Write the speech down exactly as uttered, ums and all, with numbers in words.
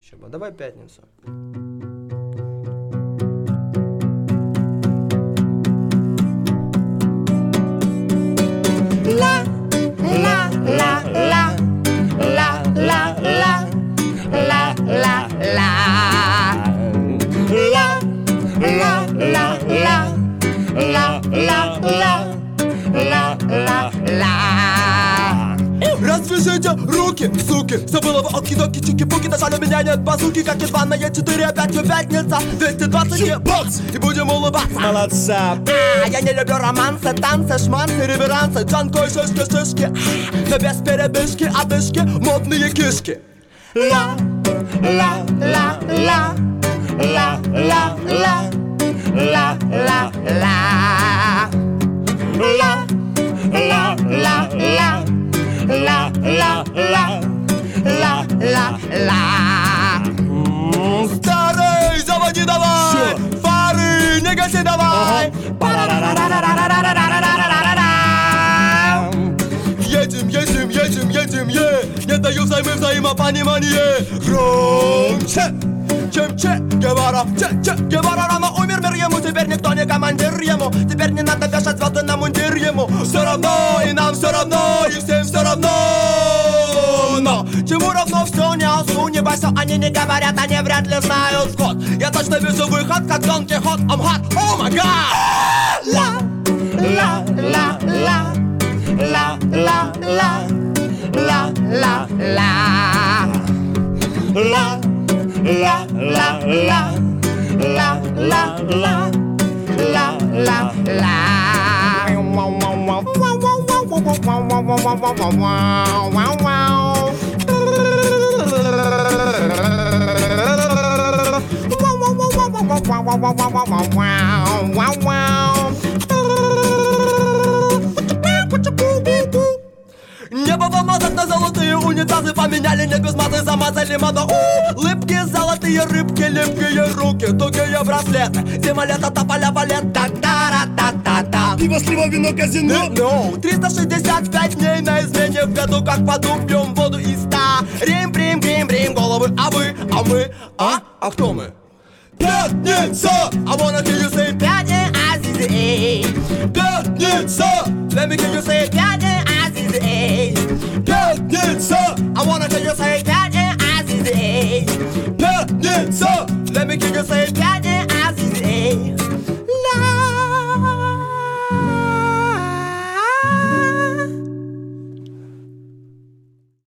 Чаба, давай пятницу. Ла, ла, ла, ла, ла, ла, ла, ла, ла, ла, ла, ла, ла, ла, ла, ла, ла, ла, ла, ла. Развяжите руки, суки. Забыла вы оки-доки, чики-пуки. Нажали меня нет базуки, как из ванной четыре, опять пятница. двести двадцать бакс, и будем улыбаться. Молодца. А, я не люблю романсы, танцы, шманцы, реверансы, джанкой, шишки, шишки. Но без передышки, одышки, модные кишки. Ла, ла, ла, ла, ла, ла, ла, ла, ла, ла, ла, ла, ла, ла. Ла, ла, ла, ла, ла, ла. Старый, заводи давай, фары, не гаси давай. Едем, едем, едем, едем, е. Не даю взаймы взаимопонимание. Громче, чем Че Гевара. Че, Че Гевара рано умер, мир ему. Теперь никто не командир ему. Теперь не надо вешать звезды на мундир ему. Все равно, и нам все равно, и всем все равно. Но чему равно все не осу, не бойся, они не говорят, они вряд ли знают сход. Я точно вижу выход, как Дон Кихот. I'm hot, oh my god. Ла, ла, ла, ла, ла, ла, ла, ла, ла, ла, ла, ла, ла, ла, ла, ла, ла, ла, ла, ла. Небо помазать на золотые унитазы. Поменяли не без мазы, замазали моду. Улыбки, золотые рыбки, липкие руки, тугие браслеты. Зима, лето, тополя, балет, та-та-ра-та-та-та. Пиво, слива, вино, казино. No, триста шестьдесят пять дней на измене в году, как воду пьем воду из ста. Рим, брим, грим, брим, головы, а вы, а мы, а? А кто мы? Пятница! I wanna hear you say Пятница, азизи, пятница! Let me hear you say пятница, азизи. пятница! I